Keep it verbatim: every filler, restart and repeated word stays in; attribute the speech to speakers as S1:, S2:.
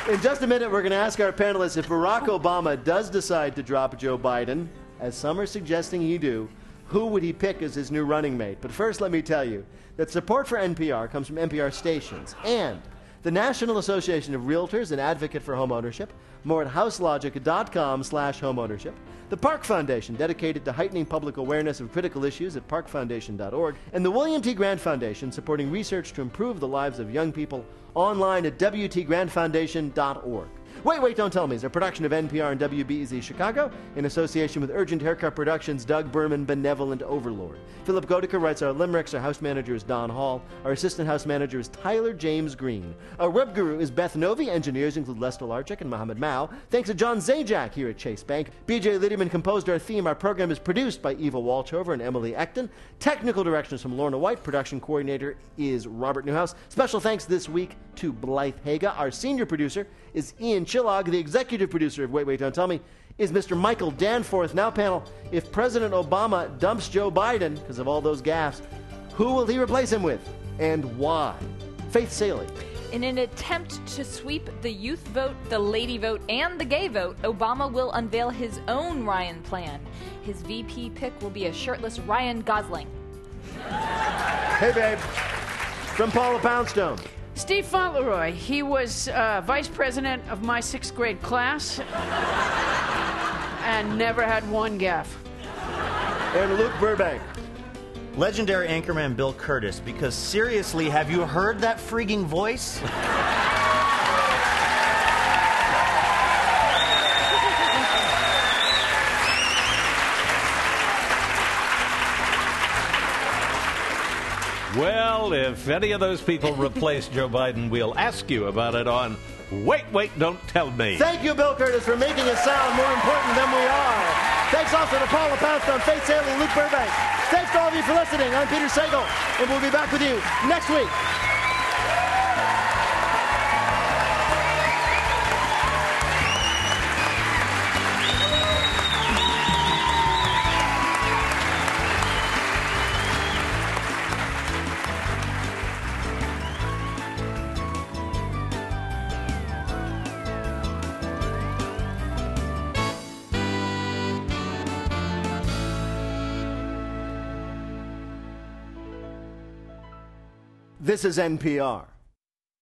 S1: In just a minute, we're going to ask our panelists if Barack Obama does decide to drop Joe Biden, as some are suggesting he do, who would he pick as his new running mate? But first, let me tell you that support for N P R comes from N P R stations and the National Association of Realtors and Advocate for Homeownership, more at houselogic.com slash homeownership, the Park Foundation, dedicated to heightening public awareness of critical issues at park foundation dot org, and the William T. Grant Foundation, supporting research to improve the lives of young people, online at w t grant foundation dot org. Wait, Wait, Don't Tell Me is a production of N P R and W B E Z Chicago in association with Urgent Haircut Productions' Doug Berman, Benevolent Overlord. Philip Godica writes our limericks. Our house manager is Don Hall. Our assistant house manager is Tyler James Green. Our web guru is Beth Novi. Engineers include Lester Larchik and Mohammed Mao. Thanks to John Zajac here at Chase Bank. B J Liddyman composed our theme. Our program is produced by Eva Walchover and Emily Ecton. Technical directions from Lorna White. Production coordinator is Robert Newhouse. Special thanks this week to Blythe Haga. Our senior producer is Ian Chillog. The executive producer of Wait, Wait, Don't Tell Me is Mister Michael Danforth. Now, panel, if President Obama dumps Joe Biden because of all those gaffes, who will he replace him with and why? Faith Saley.
S2: In an attempt to sweep the youth vote, the lady vote, and the gay vote, Obama will unveil his own Ryan plan. His V P pick will be a shirtless Ryan Gosling.
S1: Hey, babe. From Paula Poundstone.
S3: Steve Fauntleroy. He was uh, vice president of my sixth grade class and never had one gaffe.
S1: And Luke Burbank.
S4: Legendary anchorman Bill Curtis, because seriously, have you heard that freaking voice?
S5: Well, if any of those people replace Joe Biden, we'll ask you about it on Wait, Wait, Don't Tell Me.
S1: Thank you, Bill Curtis, for making us sound more important than we are. Thanks also to Paula Poundstone, Faith Saley, and Luke Burbank. Thanks to all of you for listening. I'm Peter Sagal, and we'll be back with you next week. This is N P R.